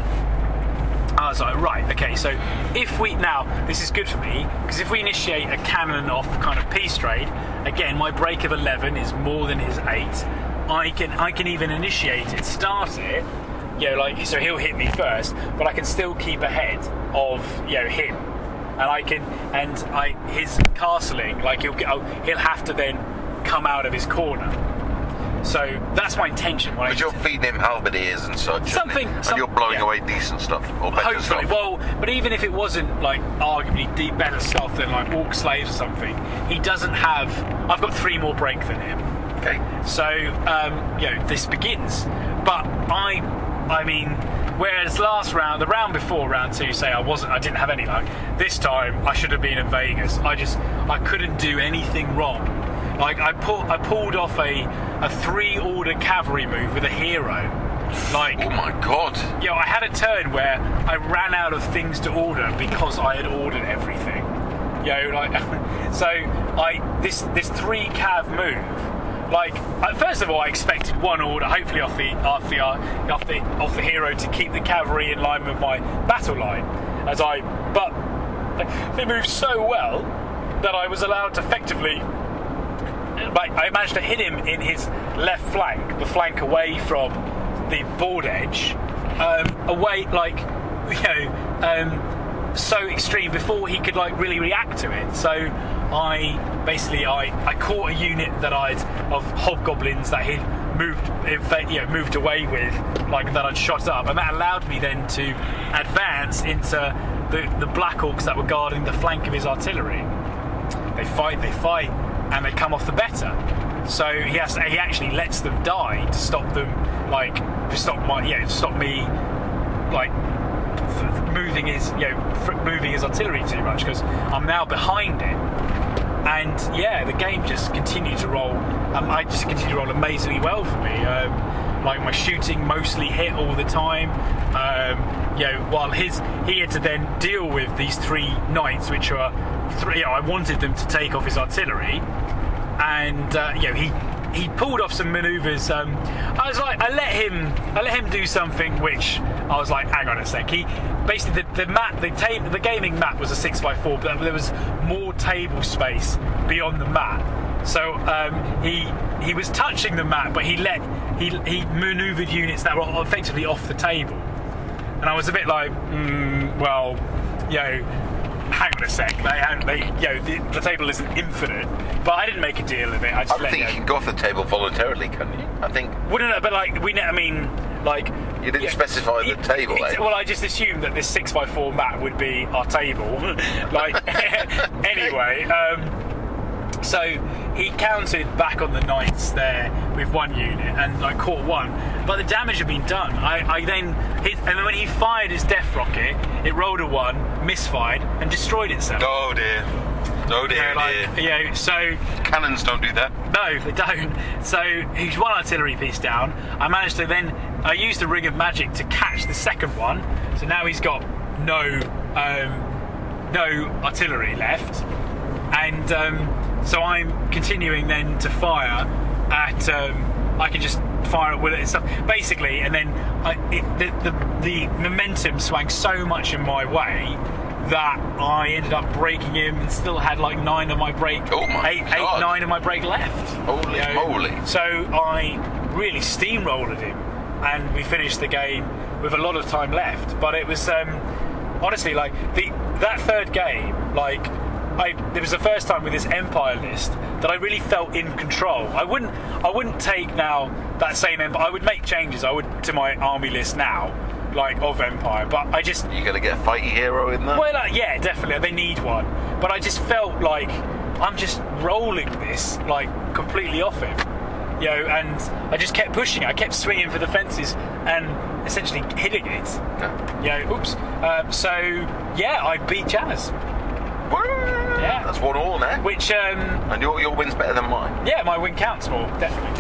I was like, right, okay, so if we, now, this is good for me, because if we initiate a cannon off kind of peace trade, again, my break of eleven is more than his eight, I can I can even initiate it, start it, you know, like, so he'll hit me first, but I can still keep ahead of, you know, him, and I can, and I, his castling, like, he'll, he'll have to then come out of his corner. So that's my intention. But you're feeding him halberdiers and such. Something. And some, you're blowing yeah. away decent stuff, or better Hopefully. stuff. Well, but even if it wasn't like arguably deep better stuff than like orc slaves or something, he doesn't have. I've got three more break than him. Okay. So um, you know this begins. But I, I mean, whereas last round, the round before round two, say I wasn't, I didn't have any luck. This time I should have been in Vegas. I just, I couldn't do anything wrong. Like I pulled, I pulled off a, a three-order cavalry move with a hero. Like, oh my god! You know, I had a turn where I ran out of things to order because I had ordered everything. You know, like so. I this this three cav move. Like, first of all, I expected one order, hopefully off the off the uh, off the off the hero to keep the cavalry in line with my battle line. As I, but like, they moved so well that I was allowed to effectively. Like, I managed to hit him in his left flank, the flank away from the board edge, um, away, like, you know, um, so extreme before he could, like, really react to it. So I, basically, I, I caught a unit that I'd, of hobgoblins that he'd moved, you know, moved away with, like, that I'd shot up, and that allowed me then to advance into the, the Black Orcs that were guarding the flank of his artillery. They fight, they fight, and they come off the better. So he has, he actually lets them die to stop them, like, to stop my, yeah, to stop me, like, f- moving his, you know, f- moving his artillery too much, because I'm now behind it. and yeah, the game just continued to roll. Um, I just continued to roll amazingly well for me. Um, like my shooting mostly hit all the time. Um, you know, while his he had to then deal with these three knights, which are three. You know, I wanted them to take off his artillery, and uh, you know he. He pulled off some manoeuvres. Um, I was like, I let him, I let him do something which I was like, hang on a sec. He basically the, the map, the table, the gaming map was a six by four, but there was more table space beyond the map. So um, he he was touching the map, but he let he he manoeuvred units that were effectively off the table, and I was a bit like, mm, well, you know. Hang on a sec. They, they, you know, the, the table isn't infinite, but I didn't make a deal of it. I just I let think you know. you can go off the table voluntarily, can't you? I think Wouldn't it? But like we, ne- I mean, like you didn't yeah, specify the it- table. it's- Eh? Well, I just assumed that this six by four map would be our table. like anyway, um, so he counted back on the knights there with one unit and I caught one, but the damage had been done. I, I then hit, and then when he fired his death rocket, it rolled a one, misfired, and destroyed itself. Oh dear. Oh dear, You know, like, dear. you know, so Cannons don't do that. no, they don't. So he's one artillery piece down. I managed to then I used the ring of magic to catch the second one. So now he's got no um, no artillery left, and um, so I'm continuing then to fire at. Um, I can just fire at will and stuff, basically, and then I, it, the, the the momentum swung so much in my way that I ended up breaking him and still had like nine of my break, Oh my eight, God. eight, nine of my break left. Holy You know, moly. So I really steamrolled him, and we finished the game with a lot of time left. But it was um, honestly like the that third game, like I it was the first time with this Empire list that I really felt in control. I wouldn't I wouldn't take now that same Empire. I would make changes. I would to my army list now, like of Empire. But I just You gonna get a fighty hero in there? well, uh, yeah, definitely. They need one. But I just felt like I'm just rolling this, like, completely off him. You know, and I just kept pushing. I kept swinging for the fences and essentially hitting it. Yeah. You know, oops. Um, so, yeah, I beat Jazz. Yeah. That's one all now. Which, um, And your, your win's better than mine. yeah, my win counts more, definitely.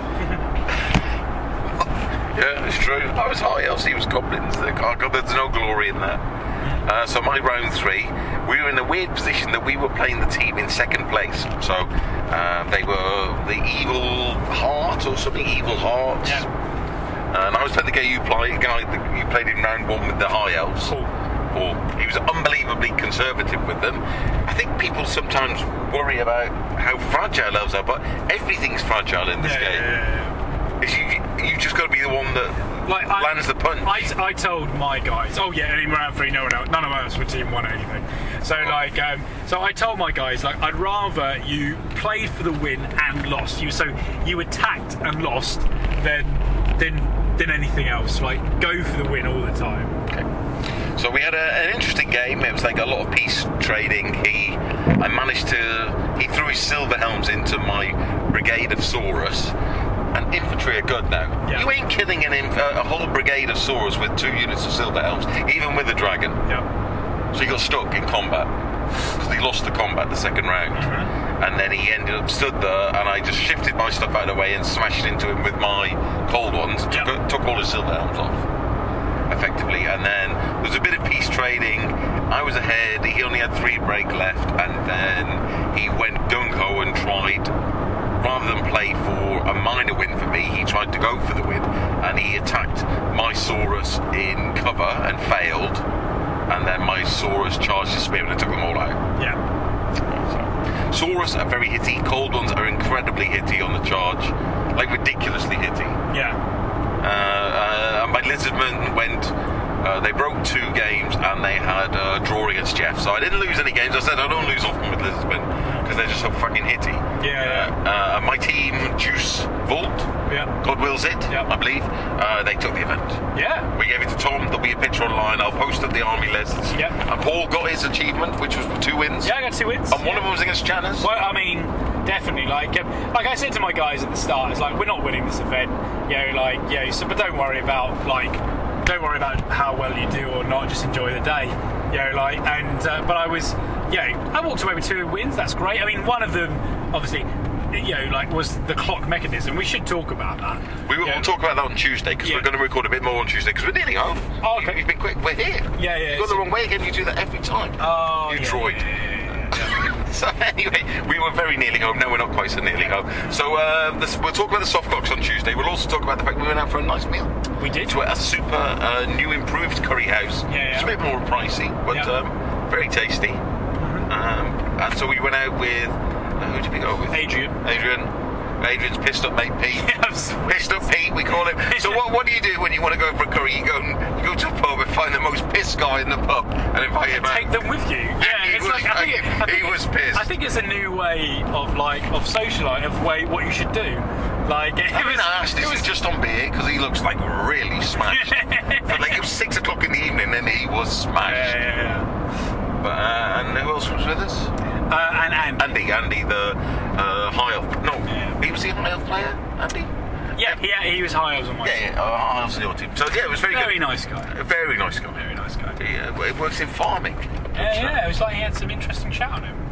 Yeah, it's true. I was high else, he was goblins. Oh God, there's no glory in that. Uh, so my round three, we were in a weird position that we were playing the team in second place. So uh, they were the Evil Heart or something, Evil Hearts. Yeah. And I was playing the guy you played, guy that you played in round one with the High Elves. Cool. Or he was unbelievably conservative with them. I think people sometimes worry about how fragile elves are, but everything's fragile in this Yeah, game. yeah, yeah, yeah. It's you, you just got to be the one that Like, I, lands the punch. I, I told my guys, oh yeah, in round three, no one else, none of us were team one or anything. So like, um, so I told my guys, like, I'd rather you played for the win and lost. You so you attacked and lost than than than anything else. Like, go for the win all the time. Okay. So we had a, an interesting game. It was like a lot of peace trading. He, I managed to. He threw his silver helms into my brigade of Saurus. And infantry are good now. Yeah. You ain't killing an inf- a whole brigade of Saurus with two units of silver helms, even with a dragon. Yeah. So he got stuck in combat because he lost the combat the second round, Mm-hmm. and then he ended up stood there, and I just shifted my stuff out of the way and smashed into him with my cold ones. Yeah. Took, took all his silver helms off, effectively, and then there was a bit of peace trading. I was ahead. He only had three break left, and then he went gung ho and tried. Rather than play for a minor win for me, he tried to go for the win, and he attacked my Saurus in cover and failed, and then my Saurus charged his spearman and took them all out. Yeah. So, Saurus are very hitty, cold ones are incredibly hitty on the charge, like ridiculously hitty. Yeah. Uh, uh, and my Lizardmen went, uh, they broke two games and they had a uh, draw against Jeff, so I didn't lose any games. I said I don't lose often with Lizardmen because they're just so fucking hitty. Yeah, yeah. Uh, uh, my team, Juice Vault, Yeah. God wills it, Yeah. I believe, uh, they took the event. Yeah. We gave it to Tom, there'll be a picture online, I'll post up the army lists. Yeah. And Paul got his achievement, which was two wins. Yeah, I got two wins. And one of them was against Janus. Well, I mean, definitely. Like, um, like I said to my guys at the start, it's like we're not winning this event. You know, like, yeah. So, but don't worry about like, don't worry about how well you do or not. Just enjoy the day. You know, like, and uh, but I was, yeah, I walked away with two wins. That's great. I mean, one of them, obviously, you know, like was the clock mechanism. We should talk about that. We will yeah. we'll talk about that on Tuesday because Yeah. we're going to record a bit more on Tuesday because we're nearly home. Oh, okay. You, you've been quick. We're here. Yeah, yeah. You've gone the wrong way again. You do that every time. Oh, you yeah, droid. yeah, yeah, yeah, yeah. So anyway, we were very nearly home. No, we're not quite so nearly home. So uh, this, we'll talk about the soft clocks on Tuesday. We'll also talk about the fact we went out for a nice meal. We did. To a super uh, new improved curry house. Yeah, yeah. It's a bit more pricey, but Yeah. um, very tasty. Mm-hmm. Um, and so we went out with uh, who did we go with? Adrian. Adrian. Adrian's pissed up mate Pete. Yes. Pissed up Pete, we call him. So what what do you do when you want to go for a curry? You go and you go to a pub and find the most pissed guy in the pub and invite him out. Take them with you. Yeah, he it's was like I think, fucking- I think he was pissed. I think it's a new way of like of socialising, of way what you should do. Like it I mean, was, I asked, is it was it just on beer? Because he looks like really smashed. But like it was six o'clock in the evening and he was smashed. Yeah, yeah, yeah. But, uh, and who else was with us? Uh, and and Andy, Andy, the uh, high elf. No, Yeah. he was the high elf player, Andy? yeah, yeah, he was high elves on my Yeah, team. yeah, uh, high elf's on your team. So yeah, it was very, Very good. nice guy. A very nice guy. Very nice guy. Yeah, it works in farming. Yeah, yeah, it was like he had some interesting chat on him.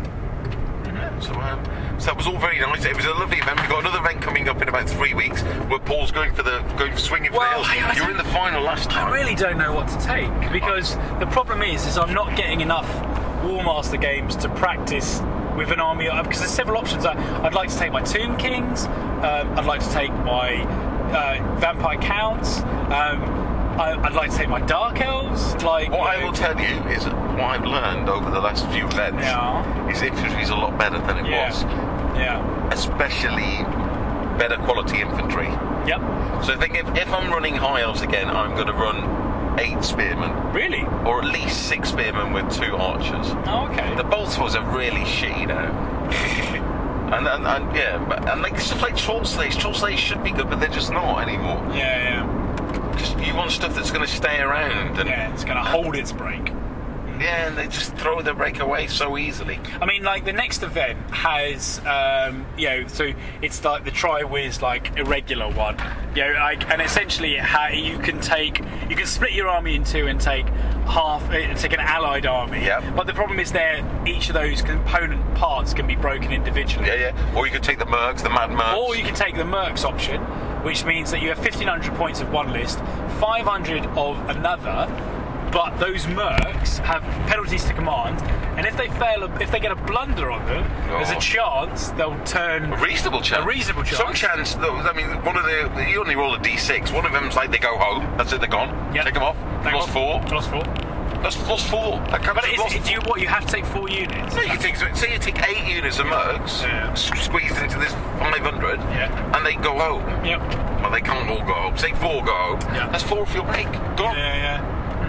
So, um, so that was all very nice. It was a lovely event. We've got another event coming up in about three weeks where Paul's going for the going for swinging for Well, the I- I hills. You were in don't- the final last I time. really don't know what to take because the problem is, is I'm not getting enough Warmaster games to practice with an army because there's several options. I, I'd like to take my Tomb Kings. Um, I'd like to take my uh, Vampire Counts. Um, I, I'd like to take my Dark Elves. Like What you I know- will tell you is that what I've learned over the last few events Yeah. is infantry is a lot better than it Yeah. was, Yeah. especially better quality infantry. Yep. So I think if, if I'm running high elves again, I'm going to run eight spearmen, Really? or at least six spearmen with two archers. Oh, okay. The bolts are really shitty now. and, and, and yeah, but, and like stuff like troll slays, troll slays should be good, but they're just not anymore. Yeah, yeah. Just you want stuff that's going to stay around, and Yeah, it's going to hold its break. yeah, and they just throw the break away so easily. I mean, like the next event has, um, you know, so it's like the Tri-Wiz, like irregular one, you know, like, and essentially how you can take, you can split your army in two and take half, uh, take an allied army. Yep. But the problem is there, each of those component parts can be broken individually. Yeah, yeah. Or you could take the mercs, the mad mercs. Or you can take the Mercs option, which means that you have fifteen hundred points of one list, five hundred of another, but those Mercs have penalties to command, and if they fail, if they get a blunder on them, Oh. there's a chance they'll turn A reasonable chance. A reasonable chance. Some chance, though. I mean, one of the you only roll a d six. One of them's like they go home. That's it. They're gone. Yep. Take them off. Take Plus off. four. Plus four. That's plus four. That counts But as is, plus it, do you, what, you have to take four units? No, you can take, say you take eight units of mercs, Yeah. s- squeezed into this five hundred, Yeah. and they go home. Yep. Well, they can't all go home. Say four go home. Yeah. That's four for your break. Gone. Yeah,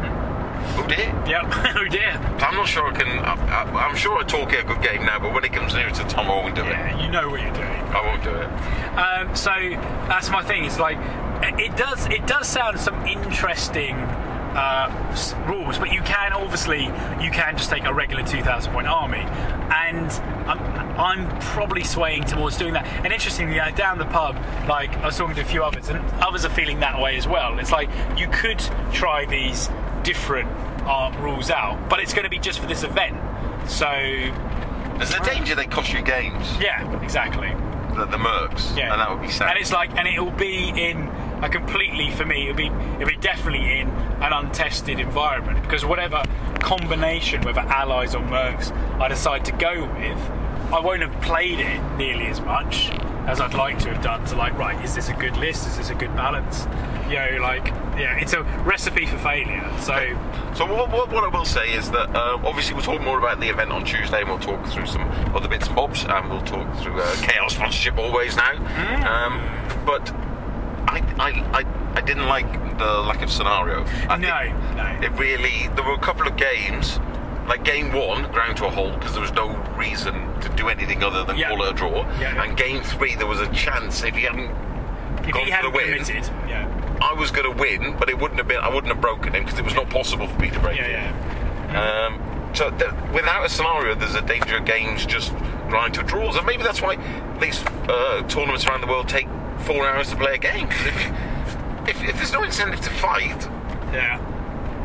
Oh dear. yeah. Yep. Oh dear. I'm not sure I can. I, I, I'm sure I talk a good game now, but when it comes near to Tom, I won't do it. Yeah, you know what you're doing. I won't do it. Um, so that's my thing. It's like it does. It does sound some interesting uh, s- rules, but you can obviously you can just take a regular two thousand point army, and I'm, I'm probably swaying towards doing that. And interestingly, uh, down the pub, like I was talking to a few others, and others are feeling that way as well. It's like you could try these different uh, rules out, but it's going to be just for this event. So There's the danger they cost you games. yeah, exactly. The, the mercs. Yeah, And that would be sad. And it's like, and it will be in a completely, for me, it'll be, it'll be definitely in an untested environment because whatever combination, whether allies or mercs, I decide to go with, I won't have played it nearly as much as I'd like to have done. To like, right, is this a good list? Is this a good balance? You know, like, yeah, it's a recipe for failure. So. So what, what, what I will say is that uh, obviously we'll talk more about the event on Tuesday, and we'll talk through some other bits and bobs, and we'll talk through uh, Chaos sponsorship always now. Mm. Um, but I, I, I, I didn't like the lack of scenario. I No, think no. It really. There were a couple of games, like game one, ground to a halt because there was no reason to do anything other than Yeah. call it a draw. Yeah, yeah. And game three, there was a chance if he hadn't If gone he for the hadn't win, committed, yeah. I was going to win, but it wouldn't have been. I wouldn't have broken him because it was not possible for me to break Yeah, him. yeah. Um, so th- without a scenario, there's a danger of games just grind to draws, and maybe that's why these uh, tournaments around the world take four hours to play a game. 'Cause if, if if there's no incentive to fight, Yeah.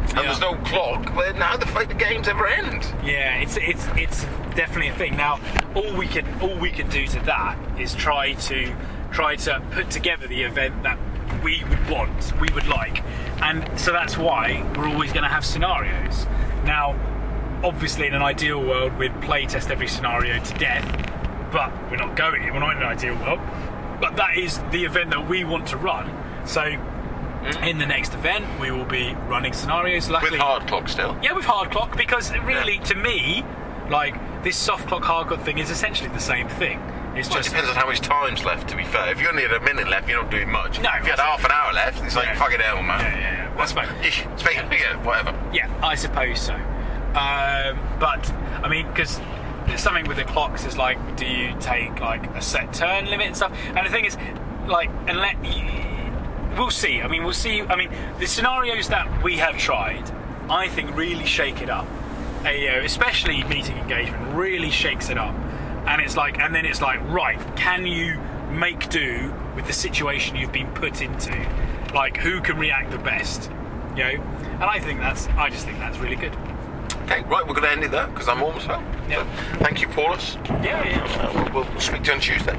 and Yeah. there's no clock, then how the fuck the games ever end? Yeah, it's it's it's definitely a thing. Now, all we can all we can do to that is try to try to put together the event that we would want, we would like, and so that's why we're always going to have scenarios. Now, obviously, in an ideal world, we'd play test every scenario to death, but we're not going. We're not in an ideal world. But that is the event that we want to run. So, in the next event, we will be running scenarios. Luckily, With hard clock still. yeah, with hard clock, because really, Yeah. to me, like, this soft clock, hard clock thing is essentially the same thing. It's Well, it just depends on how much time's left, to be fair. If you only had a minute left, you're not doing much. No, if you had half an hour left, it's like, Yeah. fucking hell, man. Yeah, yeah, yeah. That's fine. Speaking, yeah, whatever. Yeah, I suppose so. Um, but I mean, because something with the clocks is like, do you take like a set turn limit and stuff? And the thing is, like, unless we'll see. I mean, we'll see. I mean, the scenarios that we have tried, I think, really shake it up. Uh, you know, especially meeting engagement really shakes it up. And it's like, and then it's like, right, can you make do with the situation you've been put into? Like, who can react the best? You know, and I think that's, I just think that's really good. Okay, right, we're going to end it there, because I'm almost home. Yeah. So, thank you, Paulus. Yeah, yeah. Uh, we'll, we'll speak to you on Tuesday.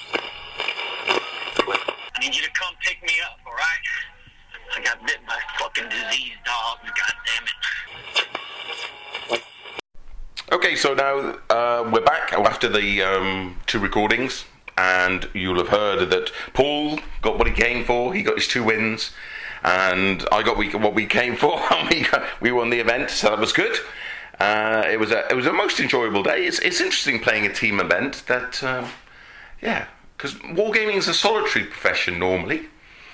I need you to come pick me up, all right? I got bit by a fucking disease dog, god damn it. Okay, so now uh, we're back after the um, two recordings, and you'll have heard that Paul got what he came for. He got his two wins, and I got what we came for, and we got, we won the event, so that was good. Uh, it was a it was a most enjoyable day. It's it's interesting playing a team event. That um, yeah, because wargaming is a solitary profession normally,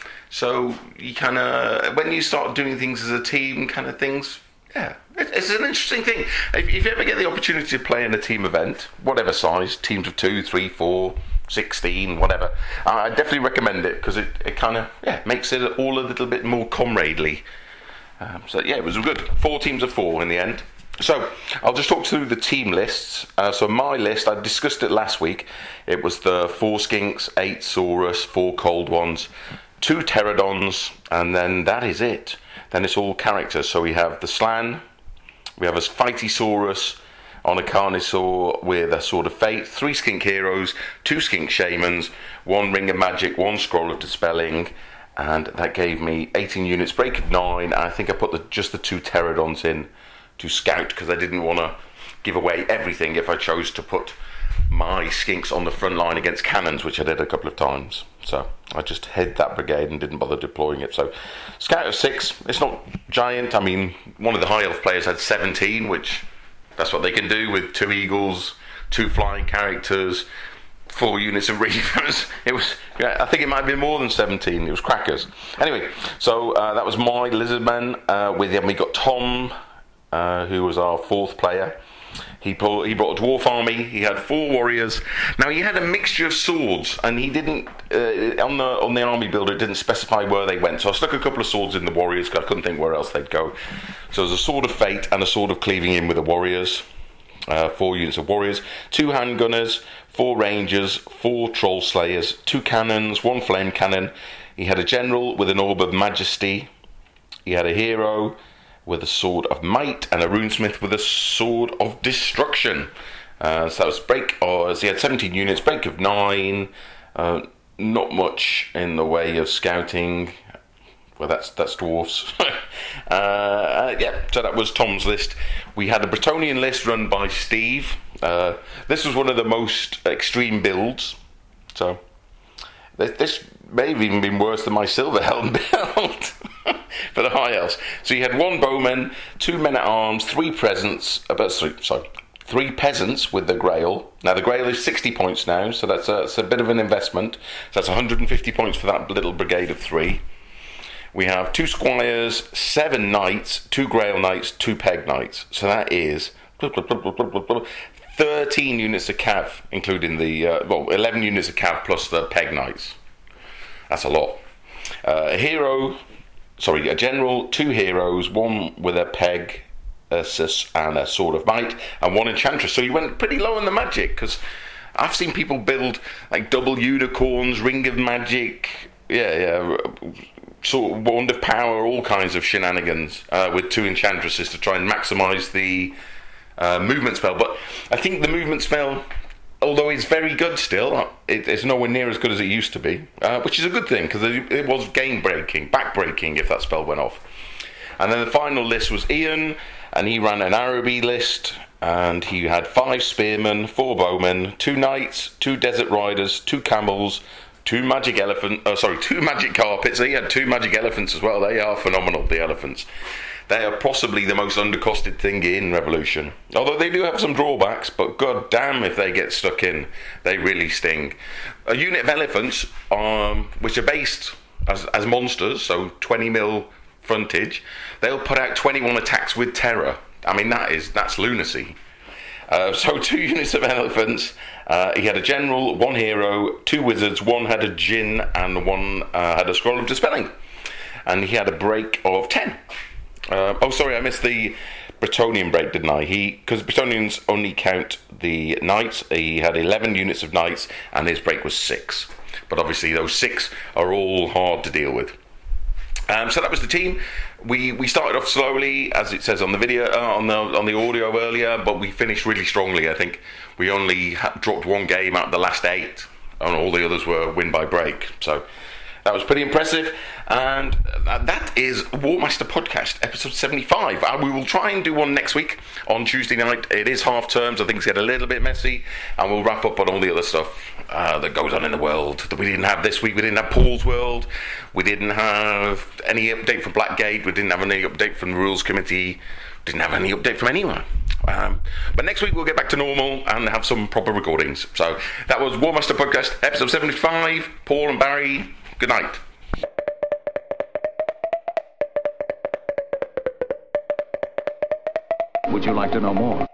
so you kind of when you start doing things as a team, kind of things. Yeah, it's an interesting thing. If, if you ever get the opportunity to play in a team event, whatever size, teams of two, three, four, sixteen, whatever, I definitely recommend it because it, it kind of yeah makes it all a little bit more comradely. Um, so yeah, it was good. Four teams of four in the end. So I'll just talk through the team lists. Uh, so my list, I discussed it last week. It was the four skinks, eight saurus, four cold ones, two pterodons, and then that is it. Then it's all characters. So we have the Slann, we have a Fightysaurus on a Carnosaur with a Sword of Fate, three skink heroes, two skink shamans, one ring of magic, one scroll of dispelling, and that gave me eighteen units, break of nine. And I think I put the, just the two pterodons in to scout because I didn't want to give away everything if I chose to put my skinks on the front line against cannons, which I did a couple of times. So I just hid that brigade and didn't bother deploying it. So scout of six, it's not giant. I mean, one of the high elf players had seventeen, which that's what they can do with two eagles, two flying characters, four units of reavers. It was, yeah, I think it might have been more than seventeen. It was crackers. Anyway, so uh, that was my lizardman. Uh, with him we got Tom, uh, who was our fourth player. He brought, he brought a dwarf army. He had four warriors. Now he had a mixture of swords, and he didn't uh, on the on the army builder. It didn't specify where they went. So I stuck a couple of swords in the warriors because I couldn't think where else they'd go. So there's a sword of fate and a sword of cleaving in with the warriors. Uh, four units of warriors, two handgunners, four rangers, four troll slayers, two cannons, one flame cannon. He had a general with an orb of majesty. He had a hero with a sword of might and a runesmith with a sword of destruction. Uh, so that was break, or so he had seventeen units, break of nine. Uh, not much in the way of scouting. Well, that's that's dwarfs. uh, uh, yeah, so that was Tom's list. We had a Bretonnian list run by Steve. Uh, this was one of the most extreme builds. So this, this may have even been worse than my Silver Helm build for the high elves. So you had one bowman, two men at arms, three presents. About three, sorry, three peasants with the Grail. Now the Grail is sixty points now, so that's a, that's a bit of an investment. So that's one hundred fifty points for that little brigade of three. We have two squires, seven knights, two Grail knights, two peg knights. So that is thirteen units of cav, including the, uh, well, eleven units of cav plus the peg knights. That's a lot. Uh, a hero, sorry, a general, two heroes, one with a peg a sis, and a sword of might, and one enchantress. So you went pretty low on the magic, because I've seen people build like double unicorns, ring of magic, yeah, yeah, sort of underpower all kinds of shenanigans uh, with two enchantresses to try and maximise the uh, movement spell. But I think the movement spell, although it's very good still, it, it's nowhere near as good as it used to be, uh, which is a good thing, because it, it was game breaking, back breaking if that spell went off. And then the final list was Ian, and he ran an Araby list, and he had five spearmen, four bowmen, two knights, two desert riders, two camels, two magic elephant, oh sorry, two magic carpets. He had two magic elephants as well. They are phenomenal, the elephants. They are possibly the most undercosted thing in Revolution. Although they do have some drawbacks, but god damn if they get stuck in, they really sting. A unit of elephants, um, which are based as, as monsters, so twenty mil frontage, they'll put out twenty-one attacks with terror. I mean, that is, that's lunacy. Uh, so two units of elephants, uh, he had a general, one hero, two wizards, one had a djinn, and one uh, had a scroll of dispelling. And he had a break of ten. Uh, oh, sorry, I missed the Bretonnian break, didn't I? He, because Bretonnians only count the knights, he had eleven units of knights, and his break was six. But obviously those six are all hard to deal with. Um, so that was the team. We we started off slowly, as it says on the video, uh, on the on the audio earlier, but we finished really strongly. I think we only ha- dropped one game out of the last eight, and all the others were win by break. So that was pretty impressive. And that is Warmaster Podcast, episode seventy-five. Uh, we will try and do one next week on Tuesday night. It is half term, so things get a little bit messy, and we'll wrap up on all the other stuff uh, that goes on in the world that we didn't have this week. We didn't have Paul's World. We didn't have any update from Blackgate. We didn't have any update from the Rules Committee. We didn't have any update from anyone. Um, but next week we'll get back to normal and have some proper recordings. So that was Warmaster Podcast, episode seventy-five. Paul and Barry, good night. Would you like to know more?